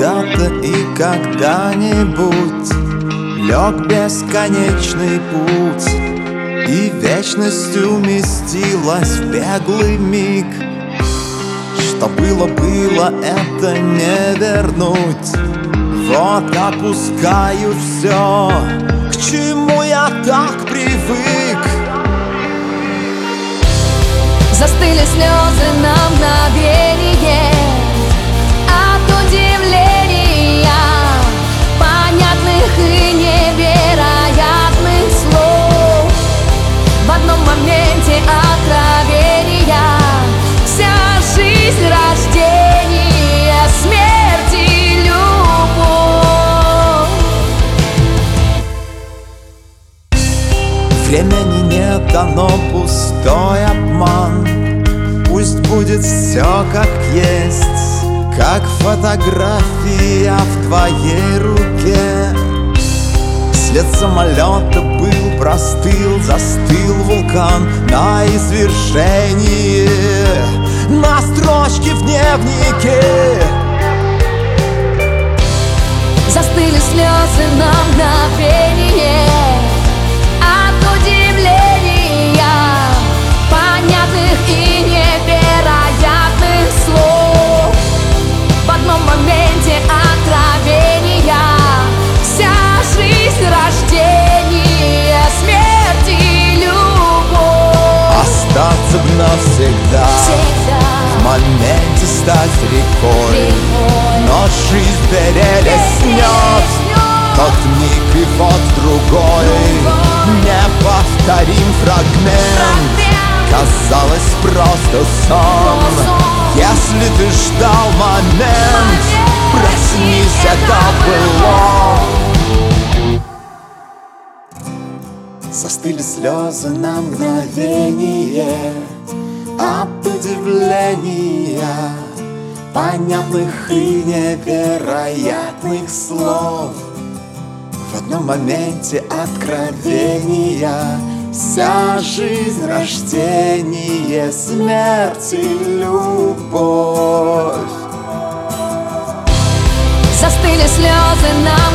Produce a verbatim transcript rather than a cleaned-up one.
когда-то и когда-нибудь лег бесконечный путь, и вечность уместилась в беглый миг. Что было, было, это не вернуть. Вот опускаю все, к чему я так привык. Застыли слезы на мгновение от удивления, понятных и невероятных слов. В одном моменте откровения вся жизнь, рождение, смерть и любовь. Времени нет, оно пустой обман. Пусть будет все как есть, как фотография в твоей руке. След самолета был, простыл, застыл вулкан на извержении, на строчке в дневнике. Застыли слезы на мгновение от удивления, понятных и невероятных слов. В одном моменте откровения вся жизнь, рождение, смерть и любовь. Остаться б навсегда, Всегда. в моменте стать рекой, Рекой. но жизнь перелеснет тот миг и вот другой, Другой. неповторим фрагмент. Казалось, просто сон. сон. Если ты ждал момент, Момент. проснись, это было. Застыли слезы на мгновение от удивления, понятных и невероятных слов. В одном моменте откровения вся жизнь, рождение, смерть и любовь. Застыли слезы на